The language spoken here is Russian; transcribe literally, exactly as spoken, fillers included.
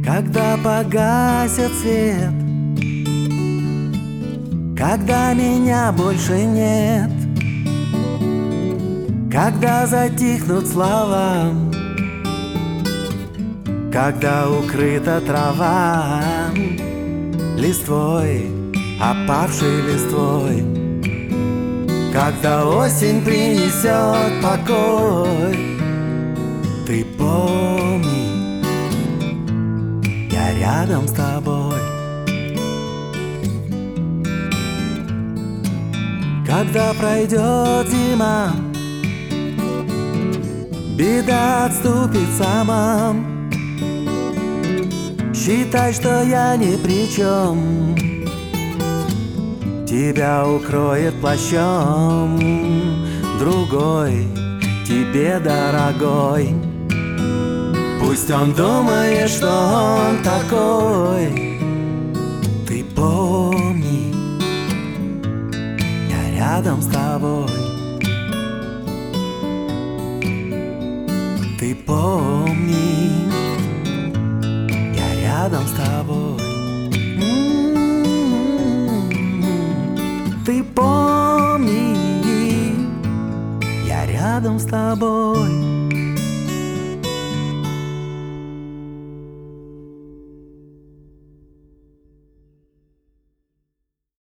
Когда погасит свет, когда меня больше нет, когда затихнут слова, когда укрыта трава листвой, опавшей листвой, когда осень принесет покой, ты помни, я рядом с тобой. Когда пройдет зима, беда отступит сама, считай, что я ни при чем, тебя укроет плащом другой, тебе дорогой. Пусть он думает, что он такой, ты помни, я рядом с тобой. Ты помни, я рядом с тобой. Ты помни, я рядом с тобой.